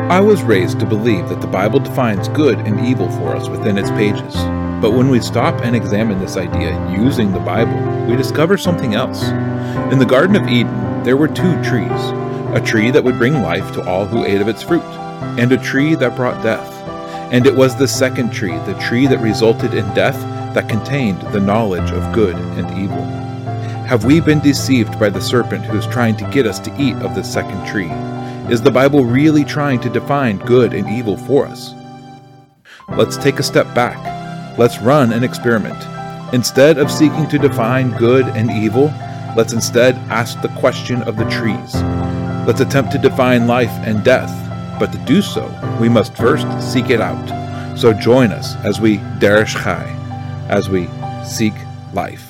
I was raised to believe that the Bible defines good and evil for us within its pages. But when we stop and examine this idea using the Bible, we discover something else. In the Garden of Eden, there were two trees, a tree that would bring life to all who ate of its fruit, and a tree that brought death. And it was the second tree, the tree that resulted in death, that contained the knowledge of good and evil. Have we been deceived by the serpent who is trying to get us to eat of this second tree? Is the Bible really trying to define good and evil for us? Let's take a step back. Let's run an experiment. Instead of seeking to define good and evil, let's instead ask the question of the trees. Let's attempt to define life and death, but to do so, we must first seek it out. So join us as we Derish Chai, as we seek life.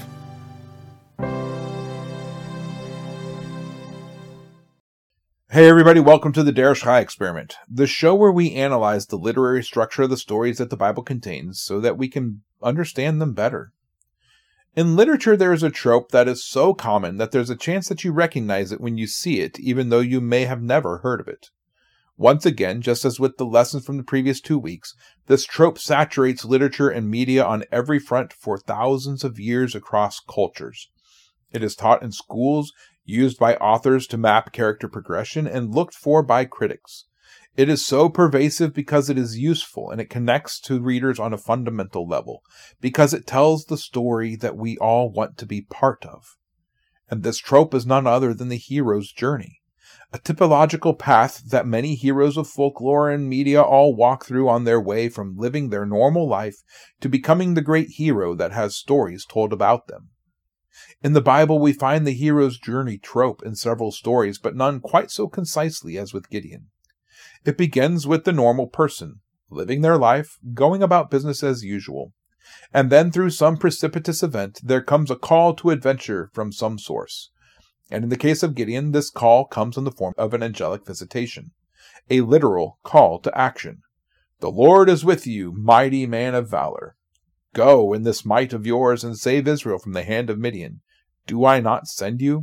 Hey everybody, welcome to the Derish Chai Experiment, the show where we analyze the literary structure of the stories that the Bible contains so that we can understand them better. In literature, there is a trope that is so common that there's a chance that you recognize it when you see it, even though you may have never heard of it. Once again, just as with the lessons from the previous 2 weeks, this trope saturates literature and media on every front for thousands of years across cultures. It is taught in schools, used by authors to map character progression, and looked for by critics. It is so pervasive because it is useful and it connects to readers on a fundamental level, because it tells the story that we all want to be part of. And this trope is none other than the hero's journey, a typological path that many heroes of folklore and media all walk through on their way from living their normal life to becoming the great hero that has stories told about them. In the Bible, we find the hero's journey trope in several stories, but none quite so concisely as with Gideon. It begins with the normal person, living their life, going about business as usual. And then through some precipitous event, there comes a call to adventure from some source. And in the case of Gideon, this call comes in the form of an angelic visitation, a literal call to action. The Lord is with you, mighty man of valor. Go in this might of yours and save Israel from the hand of Midian. Do I not send you?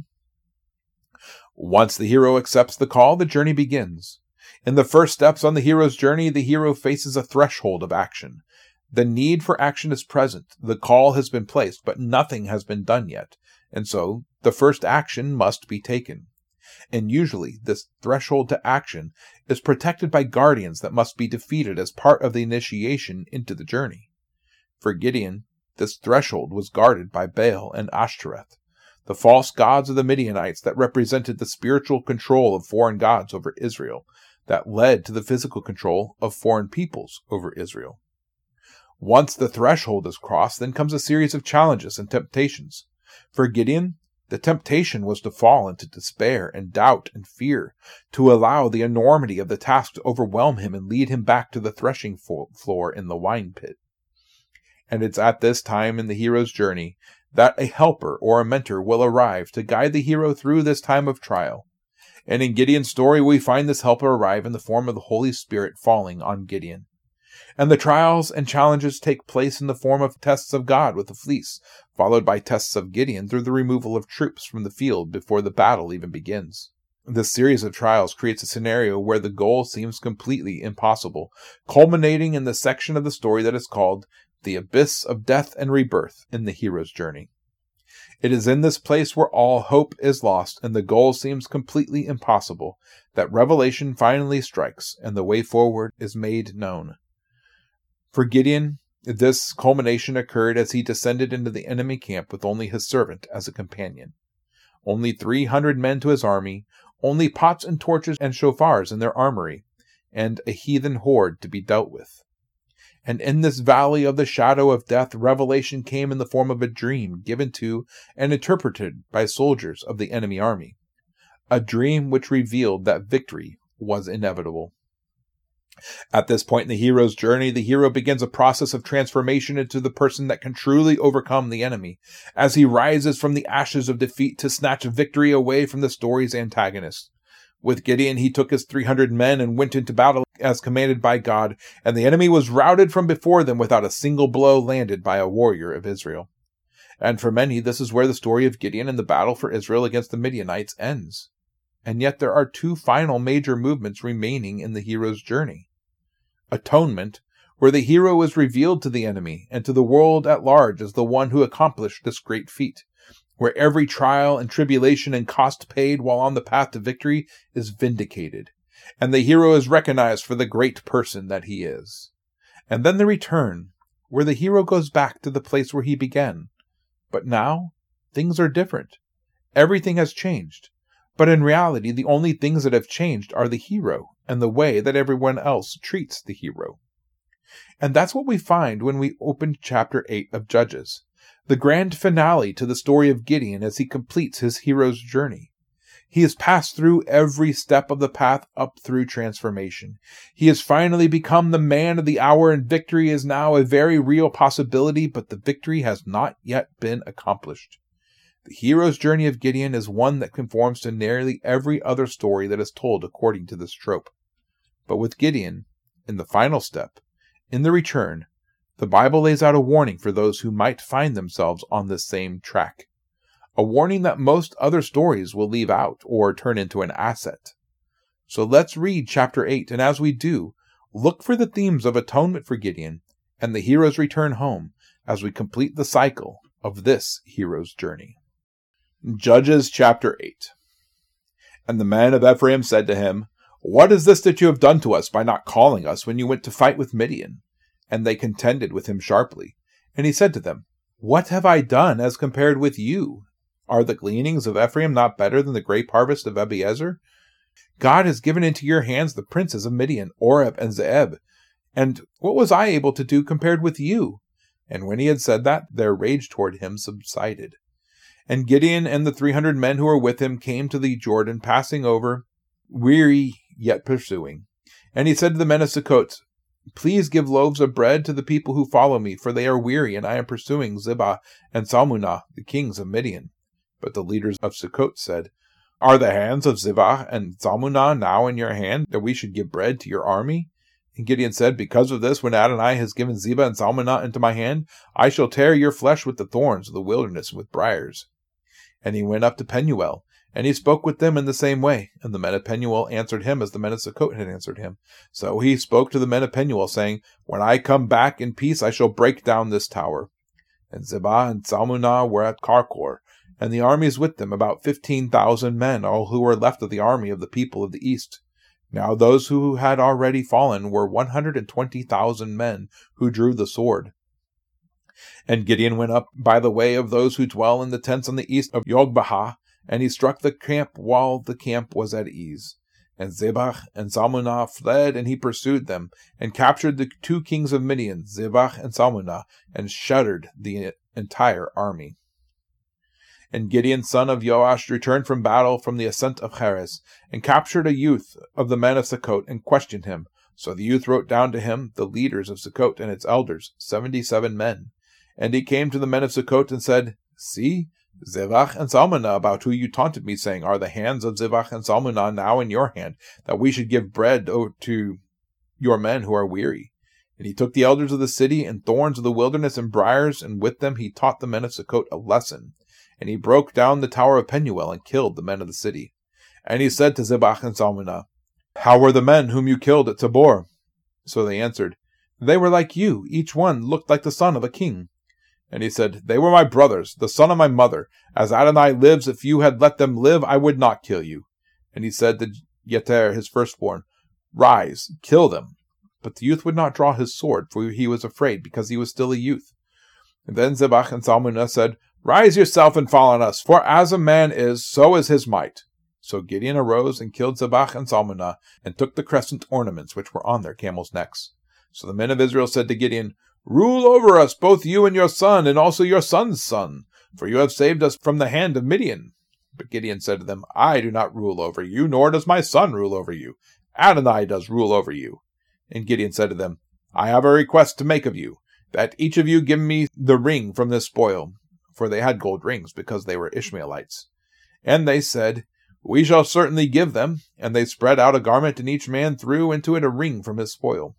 Once the hero accepts the call, the journey begins. In the first steps on the hero's journey, the hero faces a threshold of action. The need for action is present. The call has been placed, but nothing has been done yet. And so, the first action must be taken. And usually, this threshold to action is protected by guardians that must be defeated as part of the initiation into the journey. For Gideon, this threshold was guarded by Baal and Ashtoreth, the false gods of the Midianites that represented the spiritual control of foreign gods over Israel, that led to the physical control of foreign peoples over Israel. Once the threshold is crossed, then comes a series of challenges and temptations. For Gideon, the temptation was to fall into despair and doubt and fear, to allow the enormity of the task to overwhelm him and lead him back to the threshing floor in the wine pit. And it's at this time in the hero's journey that a helper or a mentor will arrive to guide the hero through this time of trial. And in Gideon's story, we find this helper arrive in the form of the Holy Spirit falling on Gideon. And the trials and challenges take place in the form of tests of God with the fleece, followed by tests of Gideon through the removal of troops from the field before the battle even begins. This series of trials creates a scenario where the goal seems completely impossible, culminating in the section of the story that is called the abyss of death and rebirth in the hero's journey. It is in this place where all hope is lost and the goal seems completely impossible that revelation finally strikes and the way forward is made known. For Gideon, this culmination occurred as he descended into the enemy camp with only his servant as a companion. Only 300 men to his army, only pots and torches and shofars in their armory, and a heathen horde to be dealt with. And in this valley of the shadow of death, revelation came in the form of a dream given to and interpreted by soldiers of the enemy army. A dream which revealed that victory was inevitable. At this point in the hero's journey, the hero begins a process of transformation into the person that can truly overcome the enemy, as he rises from the ashes of defeat to snatch victory away from the story's antagonist. With Gideon, he took his 300 men and went into battle as commanded by God, and the enemy was routed from before them without a single blow landed by a warrior of Israel. And for many, this is where the story of Gideon and the battle for Israel against the Midianites ends. and yet there are two final major movements remaining in the hero's journey. Atonement, where the hero is revealed to the enemy and to the world at large as the one who accomplished this great feat, where every trial and tribulation and cost paid while on the path to victory is vindicated, and the hero is recognized for the great person that he is. And then the return, where the hero goes back to the place where he began. But now, things are different. Everything has changed. But in reality, the only things that have changed are the hero and the way that everyone else treats the hero. And that's what we find when we open chapter 8 of Judges, the grand finale to the story of Gideon as he completes his hero's journey. He has passed through every step of the path up through transformation. He has finally become the man of the hour, and victory is now a very real possibility, but the victory has not yet been accomplished. The hero's journey of Gideon is one that conforms to nearly every other story that is told according to this trope. But with Gideon, in the final step, in the return, the Bible lays out a warning for those who might find themselves on this same track. A warning that most other stories will leave out or turn into an asset. So let's read chapter 8, and as we do, look for the themes of atonement for Gideon and the hero's return home as we complete the cycle of this hero's journey. Judges chapter 8. And the men of Ephraim said to him, "What is this that you have done to us by not calling us when you went to fight with Midian?" And they contended with him sharply. And he said to them, "What have I done as compared with you? Are the gleanings of Ephraim not better than the grape harvest of Abiezer? God has given into your hands the princes of Midian, Oreb and Zeeb. And what was I able to do compared with you?" And when he had said that, their rage toward him subsided. And Gideon and the 300 men who were with him came to the Jordan, passing over, weary yet pursuing. And he said to the men of Sukkot, "Please give loaves of bread to the people who follow me, for they are weary, and I am pursuing Zebah and Salmunah, the kings of Midian." But the leaders of Sukkot said, "Are the hands of Zebah and Salmunah now in your hand, that we should give bread to your army?" And Gideon said, "Because of this, when Adonai has given Zebah and Salmunah into my hand, I shall tear your flesh with the thorns of the wilderness and with briars." And he went up to Penuel, and he spoke with them in the same way. And the men of Penuel answered him as the men of Sukkot had answered him. So he spoke to the men of Penuel, saying, "When I come back in peace, I shall break down this tower." And Zebah and Salmunah were at Karkor, and the armies with them, about 15,000 men, all who were left of the army of the people of the east. Now those who had already fallen were 120,000 men who drew the sword. And Gideon went up by the way of those who dwell in the tents on the east of Yogbahah, and he struck the camp while the camp was at ease. And Zebah and Salmunah fled, and he pursued them, and captured the 2 kings of Midian, Zebah and Salmunah, and shattered the entire army. And Gideon son of Joash returned from battle from the ascent of Heres, and captured a youth of the men of Sukkot, and questioned him. So the youth wrote down to him the leaders of Sukkot and its elders, 77 men. And he came to the men of Sukkot and said, "See, Zebah and Salmunah, about who you taunted me, saying, Are the hands of Zebah and Salmunah now in your hand, that we should give bread to your men who are weary?" And he took the elders of the city, and thorns of the wilderness, and briars, and with them he taught the men of Sukkot a lesson. And he broke down the tower of Penuel, and killed the men of the city. And he said to Zebah and Salmunah, "How were the men whom you killed at Tabor?" So they answered, "They were like you, each one looked like the son of a king." And he said, "They were my brothers, the son of my mother. As Adonai lives, if you had let them live, I would not kill you." And he said to Yeter, his firstborn, "Rise, kill them." But the youth would not draw his sword, for he was afraid, because he was still a youth. And then Zebah and Salmunah said, "Rise yourself and fall on us, for as a man is, so is his might." So Gideon arose and killed Zebah and Salmunah, and took the crescent ornaments which were on their camels' necks. So the men of Israel said to Gideon, "Rule over us, both you and your son, and also your son's son, for you have saved us from the hand of Midian." But Gideon said to them, "I do not rule over you, nor does my son rule over you. Adonai does rule over you." And Gideon said to them, "I have a request to make of you, that each of you give me the ring from this spoil." For they had gold rings, because they were Ishmaelites. And they said, "We shall certainly give them." And they spread out a garment, and each man threw into it a ring from his spoil.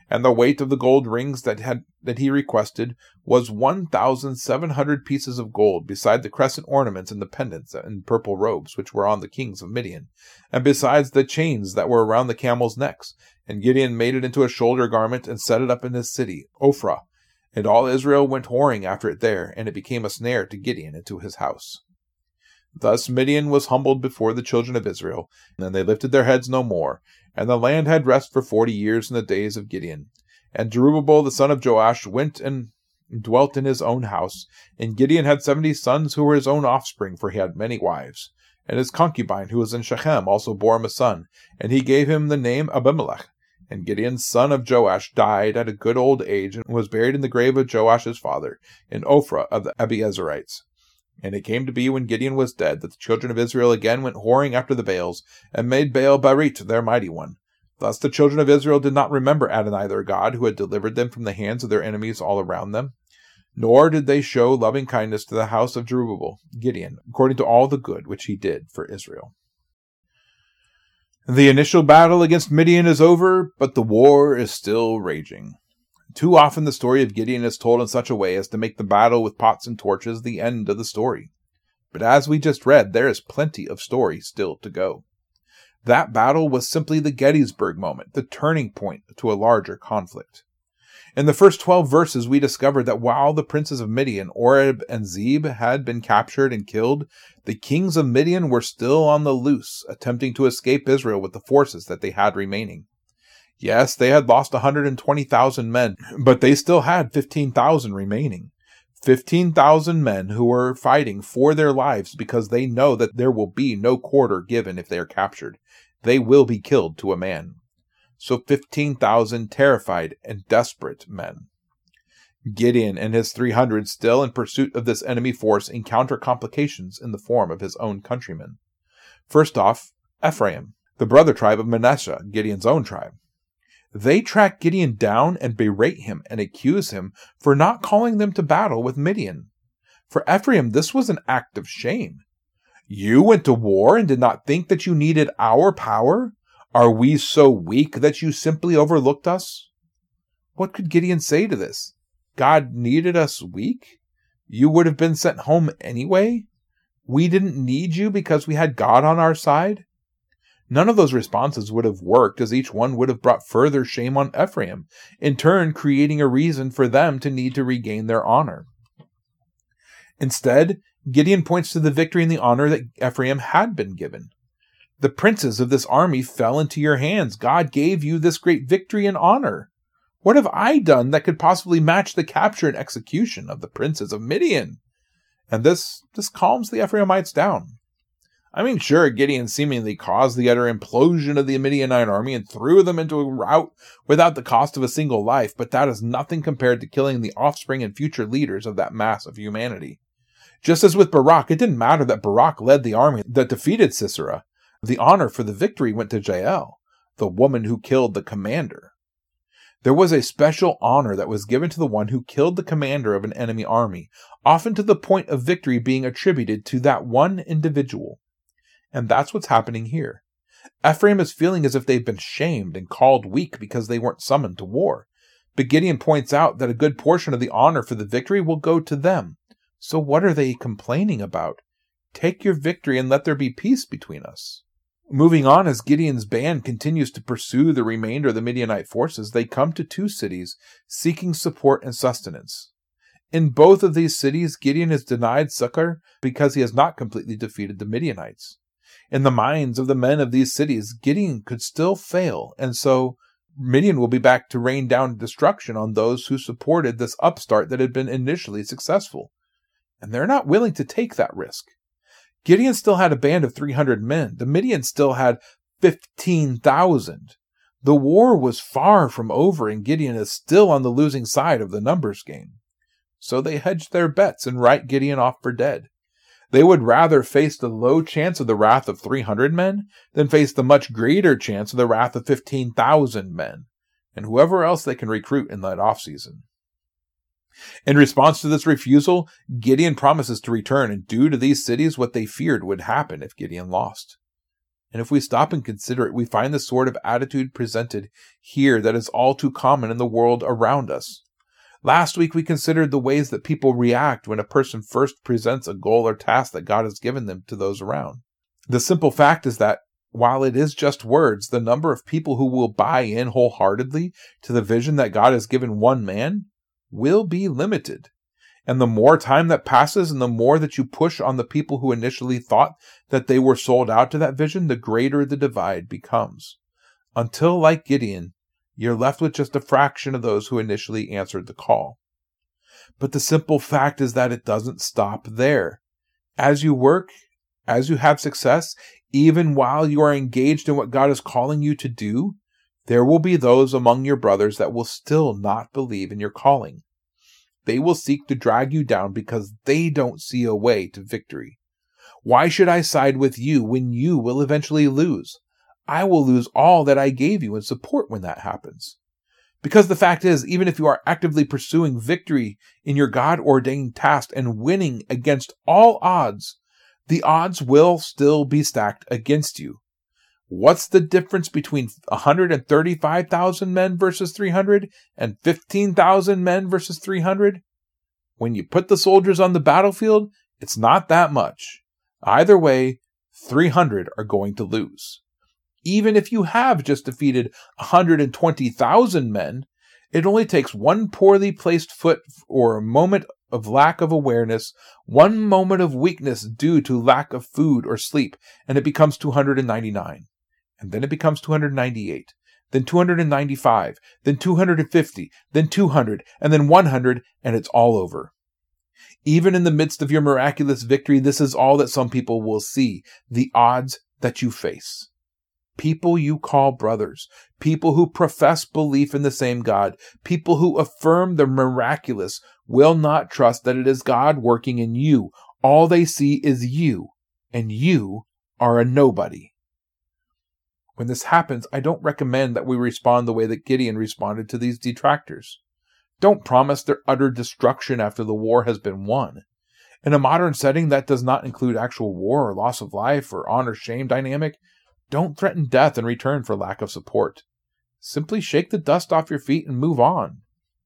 and the weight of the gold rings that he requested was 1,700 pieces of gold, beside the crescent ornaments and the pendants and purple robes which were on the kings of Midian, and besides the chains that were around the camels' necks. And Gideon made it into a shoulder garment and set it up in his city, Ophrah. And all Israel went whoring after it there, and it became a snare to Gideon and to his house. Thus Midian was humbled before the children of Israel, and they lifted their heads no more. And the land had rest for 40 years in the days of Gideon. And Jerubbaal the son of Joash went and dwelt in his own house. And Gideon had 70 sons who were his own offspring, for he had many wives. And his concubine, who was in Shechem, also bore him a son, and he gave him the name Abimelech. And Gideon son of Joash died at a good old age, and was buried in the grave of Joash his father, in Ophrah of the Abiezerites. And it came to be, when Gideon was dead, that the children of Israel again went whoring after the Baals, and made Baal Berith their mighty one. Thus the children of Israel did not remember Adonai their God, who had delivered them from the hands of their enemies all around them. Nor did they show loving kindness to the house of Jerubbaal, Gideon, according to all the good which he did for Israel. The initial battle against Midian is over, but the war is still raging. Too often the story of Gideon is told in such a way as to make the battle with pots and torches the end of the story. But as we just read, there is plenty of story still to go. That battle was simply the Gettysburg moment, the turning point to a larger conflict. In the first 12 verses, we discovered that while the princes of Midian, Oreb and Zeb, had been captured and killed, the kings of Midian were still on the loose, attempting to escape Israel with the forces that they had remaining. Yes, they had lost 120,000 men, but they still had 15,000 remaining. 15,000 men who were fighting for their lives because they know that there will be no quarter given if they are captured. They will be killed to a man. So 15,000 terrified and desperate men. Gideon and his 300 still in pursuit of this enemy force encounter complications in the form of his own countrymen. First off, Ephraim, the brother tribe of Manasseh, Gideon's own tribe. They track Gideon down and berate him and accuse him for not calling them to battle with Midian. For Ephraim, this was an act of shame. You went to war and did not think that you needed our power? Are we so weak that you simply overlooked us? What could Gideon say to this? God needed us weak? You would have been sent home anyway? We didn't need you because we had God on our side? None of those responses would have worked, as each one would have brought further shame on Ephraim, in turn creating a reason for them to need to regain their honor. Instead, Gideon points to the victory and the honor that Ephraim had been given. The princes of this army fell into your hands. God gave you this great victory and honor. What have I done that could possibly match the capture and execution of the princes of Midian? And this calms the Ephraimites down. I mean, sure, Gideon seemingly caused the utter implosion of the Midianite army and threw them into a rout without the cost of a single life, but that is nothing compared to killing the offspring and future leaders of that mass of humanity. Just as with Barak, it didn't matter that Barak led the army that defeated Sisera. The honor for the victory went to Jael, the woman who killed the commander. There was a special honor that was given to the one who killed the commander of an enemy army, often to the point of victory being attributed to that one individual. And that's what's happening here. Ephraim is feeling as if they've been shamed and called weak because they weren't summoned to war. But Gideon points out that a good portion of the honor for the victory will go to them. So what are they complaining about? Take your victory and let there be peace between us. Moving on, as Gideon's band continues to pursue the remainder of the Midianite forces, they come to 2 cities seeking support and sustenance. In both of these cities, Gideon is denied succor because he has not completely defeated the Midianites. In the minds of the men of these cities, Gideon could still fail, and so Midian will be back to rain down destruction on those who supported this upstart that had been initially successful. And they're not willing to take that risk. Gideon still had a band of 300 men. The Midians still had 15,000. The war was far from over, and Gideon is still on the losing side of the numbers game. So they hedged their bets and write Gideon off for dead. They would rather face the low chance of the wrath of 300 men than face the much greater chance of the wrath of 15,000 men, and whoever else they can recruit in that off-season. In response to this refusal, Gideon promises to return and do to these cities what they feared would happen if Gideon lost. And if we stop and consider it, we find the sort of attitude presented here that is all too common in the world around us. Last week, we considered the ways that people react when a person first presents a goal or task that God has given them to those around. The simple fact is that while it is just words, the number of people who will buy in wholeheartedly to the vision that God has given one man will be limited. And the more time that passes and the more that you push on the people who initially thought that they were sold out to that vision, the greater the divide becomes. Until, like Gideon, you're left with just a fraction of those who initially answered the call. But the simple fact is that it doesn't stop there. As you work, as you have success, even while you are engaged in what God is calling you to do, there will be those among your brothers that will still not believe in your calling. They will seek to drag you down because they don't see a way to victory. Why should I side with you when you will eventually lose? I will lose all that I gave you in support when that happens. Because the fact is, even if you are actively pursuing victory in your God-ordained task and winning against all odds, the odds will still be stacked against you. What's the difference between 135,000 men versus 300 and 15,000 men versus 300? When you put the soldiers on the battlefield, it's not that much. Either way, 300 are going to lose. Even if you have just defeated 120,000 men, it only takes one poorly placed foot or a moment of lack of awareness, one moment of weakness due to lack of food or sleep, and it becomes 299. And then it becomes 298, then 295, then 250, then 200, and then 100, and it's all over. Even in the midst of your miraculous victory, this is all that some people will see, the odds that you face. People you call brothers, people who profess belief in the same God, people who affirm the miraculous will not trust that it is God working in you. All they see is you, and you are a nobody. When this happens, I don't recommend that we respond the way that Gideon responded to these detractors. Don't promise their utter destruction after the war has been won. In a modern setting that does not include actual war or loss of life or honor-shame dynamic, don't threaten death in return for lack of support. Simply shake the dust off your feet and move on.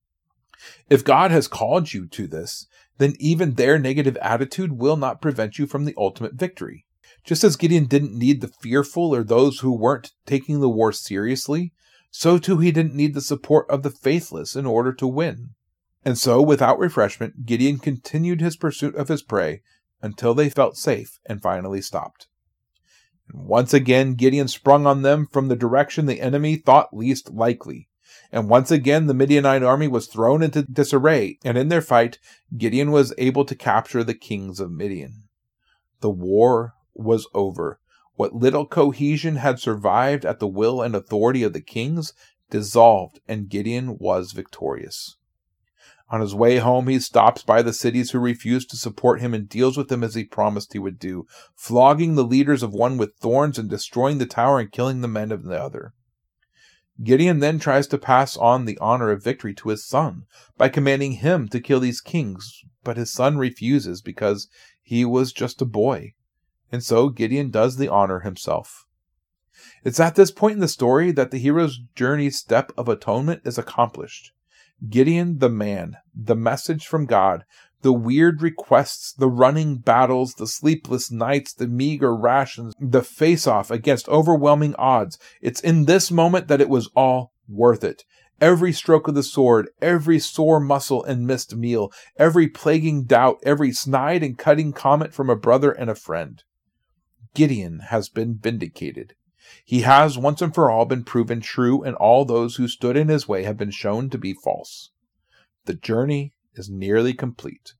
If God has called you to this, then even their negative attitude will not prevent you from the ultimate victory. Just as Gideon didn't need the fearful or those who weren't taking the war seriously, so too he didn't need the support of the faithless in order to win. And so, without refreshment, Gideon continued his pursuit of his prey until they felt safe and finally stopped. And once again, Gideon sprung on them from the direction the enemy thought least likely. And once again, the Midianite army was thrown into disarray, and in their fight, Gideon was able to capture the kings of Midian. The war was over. What little cohesion had survived at the will and authority of the kings dissolved, and Gideon was victorious. On his way home, he stops by the cities who refused to support him and deals with them as he promised he would do, flogging the leaders of one with thorns and destroying the tower and killing the men of the other. Gideon then tries to pass on the honor of victory to his son by commanding him to kill these kings, but his son refuses because he was just a boy. And so Gideon does the honor himself. It's at this point in the story that the hero's journey step of atonement is accomplished. Gideon the man, the message from God, the weird requests, the running battles, the sleepless nights, the meager rations, the face-off against overwhelming odds. It's in this moment that it was all worth it. Every stroke of the sword, every sore muscle and missed meal, every plaguing doubt, every snide and cutting comment from a brother and a friend. Gideon has been vindicated. He has once and for all been proven true, and all those who stood in his way have been shown to be false. The journey is nearly complete.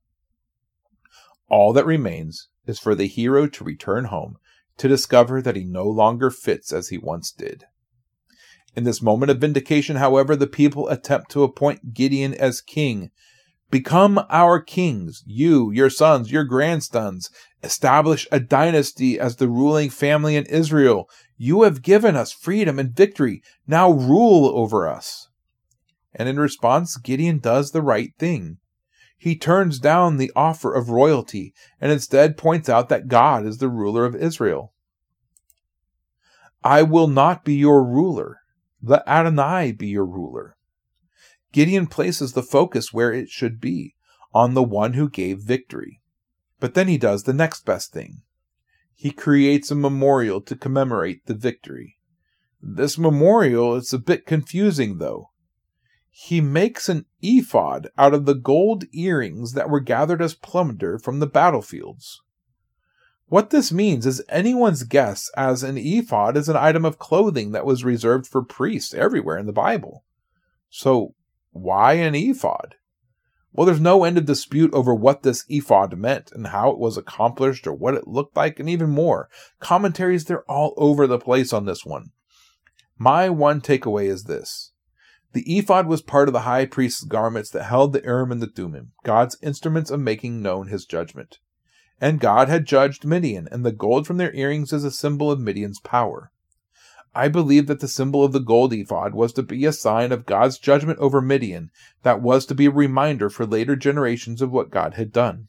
All that remains is for the hero to return home to discover that he no longer fits as he once did. In this moment of vindication, however, the people attempt to appoint Gideon as king. Become our kings, you, your sons, your grandsons. Establish a dynasty as the ruling family in Israel. You have given us freedom and victory. Now rule over us. And in response, Gideon does the right thing. He turns down the offer of royalty and instead points out that God is the ruler of Israel. I will not be your ruler. Let Adonai be your ruler. Gideon places the focus where it should be, on the one who gave victory. But then he does the next best thing. He creates a memorial to commemorate the victory. This memorial is a bit confusing, though. He makes an ephod out of the gold earrings that were gathered as plunder from the battlefields. What this means is anyone's guess, as an ephod is an item of clothing that was reserved for priests everywhere in the Bible. So, why an ephod? Well, there's no end of dispute over what this ephod meant and how it was accomplished or what it looked like, and even more. Commentaries, they're all over the place on this one. My one takeaway is this. The ephod was part of the high priest's garments that held the Urim and the Thummim, God's instruments of making known his judgment. And God had judged Midian, and the gold from their earrings is a symbol of Midian's power. I believe that the symbol of the gold ephod was to be a sign of God's judgment over Midian, that was to be a reminder for later generations of what God had done.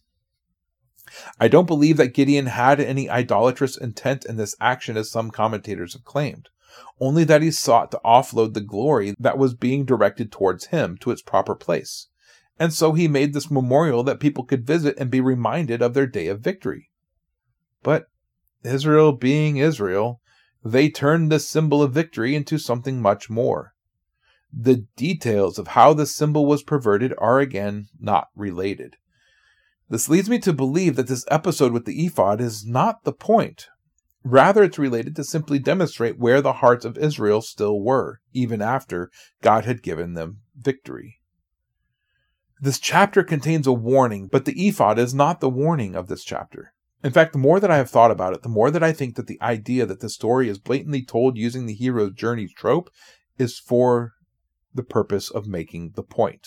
I don't believe that Gideon had any idolatrous intent in this action, as some commentators have claimed, only that he sought to offload the glory that was being directed towards him to its proper place. And so he made this memorial that people could visit and be reminded of their day of victory. But Israel being Israel, they turned this symbol of victory into something much more. The details of how this symbol was perverted are again not related. This leads me to believe that this episode with the ephod is not the point. Rather, it's related to simply demonstrate where the hearts of Israel still were, even after God had given them victory. This chapter contains a warning, but the ephod is not the warning of this chapter. In fact, the more that I have thought about it, the more that I think that the idea that the story is blatantly told using the hero's journey trope is for the purpose of making the point.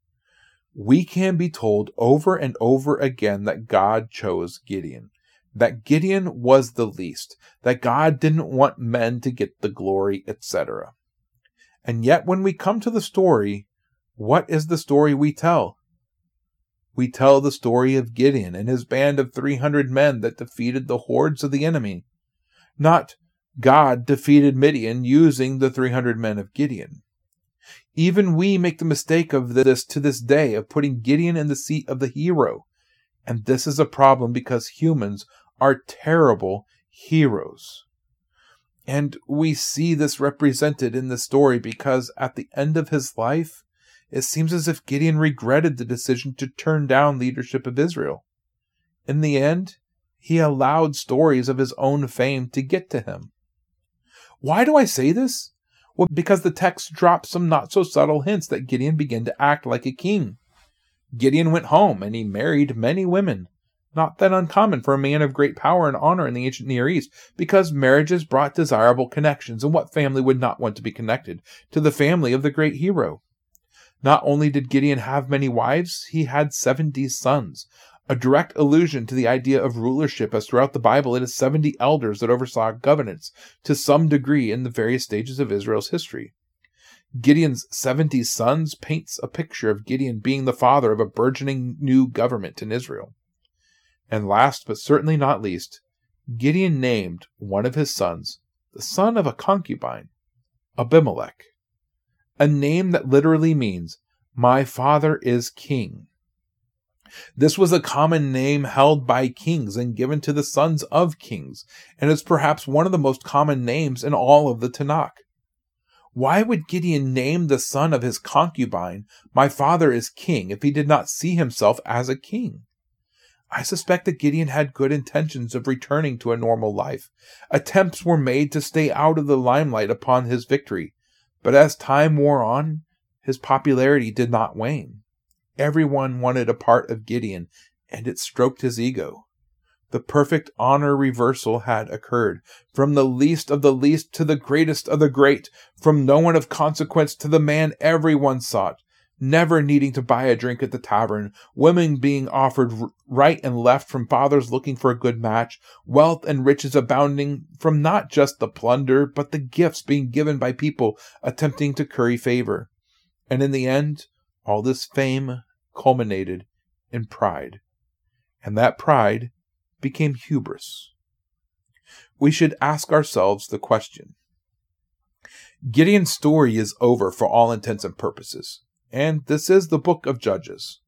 We can be told over and over again that God chose Gideon, that Gideon was the least, that God didn't want men to get the glory, etc. And yet when we come to the story, what is the story we tell? We tell the story of Gideon and his band of 300 men that defeated the hordes of the enemy. Not God defeated Midian using the 300 men of Gideon. Even we make the mistake of this to this day of putting Gideon in the seat of the hero. And this is a problem because humans are terrible heroes. And we see this represented in the story because at the end of his life, it seems as if Gideon regretted the decision to turn down leadership of Israel. In the end, he allowed stories of his own fame to get to him. Why do I say this? Well, because the text drops some not-so-subtle hints that Gideon began to act like a king. Gideon went home, and he married many women. Not that uncommon for a man of great power and honor in the ancient Near East, because marriages brought desirable connections, and what family would not want to be connected to the family of the great hero? Not only did Gideon have many wives, he had 70 sons, a direct allusion to the idea of rulership, as throughout the Bible it is 70 elders that oversaw governance to some degree in the various stages of Israel's history. Gideon's 70 sons paints a picture of Gideon being the father of a burgeoning new government in Israel. And last but certainly not least, Gideon named one of his sons the son of a concubine, Abimelech, a name that literally means, "My father is king." This was a common name held by kings and given to the sons of kings, and is perhaps one of the most common names in all of the Tanakh. Why would Gideon name the son of his concubine, "My father is king," if he did not see himself as a king? I suspect that Gideon had good intentions of returning to a normal life. Attempts were made to stay out of the limelight upon his victory, but as time wore on, his popularity did not wane. Everyone wanted a part of Gideon, and it stroked his ego. The perfect honor reversal had occurred, from the least of the least to the greatest of the great, from no one of consequence to the man everyone sought, never needing to buy a drink at the tavern, women being offered right and left from fathers looking for a good match, wealth and riches abounding from not just the plunder, but the gifts being given by people attempting to curry favor. And in the end, all this fame culminated in pride. And that pride became hubris. we should ask ourselves the question. Gideon's story is over for all intents and purposes, and this is the book of Judges.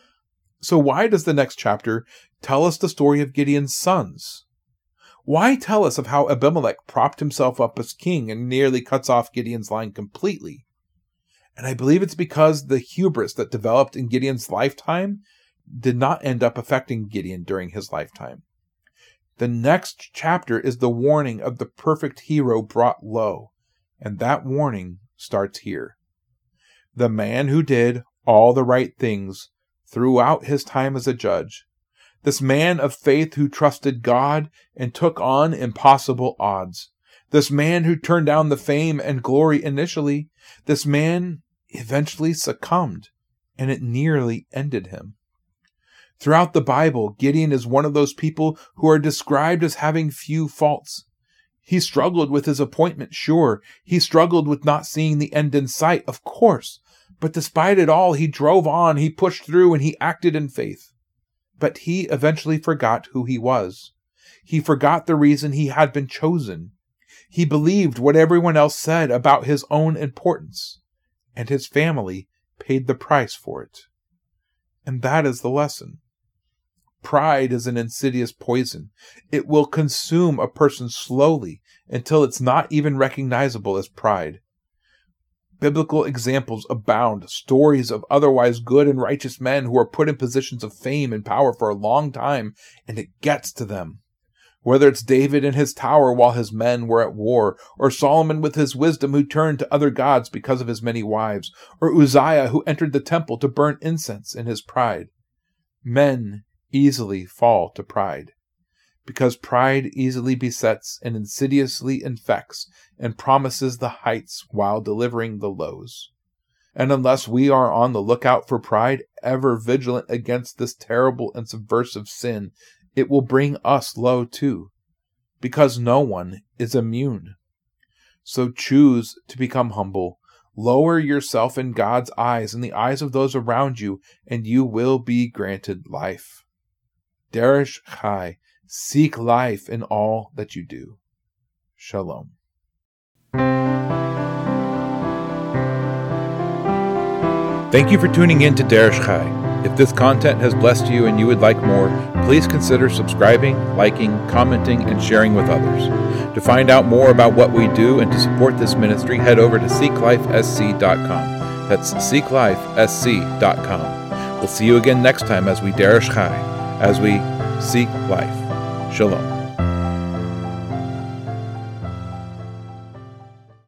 So why does the next chapter tell us the story of Gideon's sons? Why tell us of how Abimelech propped himself up as king and nearly cuts off Gideon's line completely? And I believe it's because the hubris that developed in Gideon's lifetime did not end up affecting Gideon during his lifetime. The next chapter is the warning of the perfect hero brought low, and that warning starts here. The man who did all the right things throughout his time as a judge, this man of faith who trusted God and took on impossible odds, this man who turned down the fame and glory initially, this man eventually succumbed, and it nearly ended him. Throughout the Bible, Gideon is one of those people who are described as having few faults. He struggled with his appointment, sure. He struggled with not seeing the end in sight, of course. But despite it all, he drove on, he pushed through, and he acted in faith. But he eventually forgot who he was. He forgot the reason he had been chosen. He believed what everyone else said about his own importance, and his family paid the price for it. And that is the lesson. Pride is an insidious poison. It will consume a person slowly until it's not even recognizable as pride. Biblical examples abound, stories of otherwise good and righteous men who are put in positions of fame and power for a long time, and it gets to them. Whether it's David in his tower while his men were at war, or Solomon with his wisdom who turned to other gods because of his many wives, or Uzziah who entered the temple to burn incense in his pride. Men easily fall to pride, because pride easily besets and insidiously infects and promises the heights while delivering the lows. And unless we are on the lookout for pride, ever vigilant against this terrible and subversive sin, it will bring us low too, because no one is immune. So choose to become humble. Lower yourself in God's eyes and the eyes of those around you, and you will be granted life. Derish Chai, seek life in all that you do. Shalom. Thank you for tuning in to Derish Chai. If this content has blessed you and you would like more, please consider subscribing, liking, commenting, and sharing with others. To find out more about what we do and to support this ministry, head over to seeklifesc.com. That's seeklifesc.com. We'll see you again next time as we Derish Chai, as we seek life. Shalom.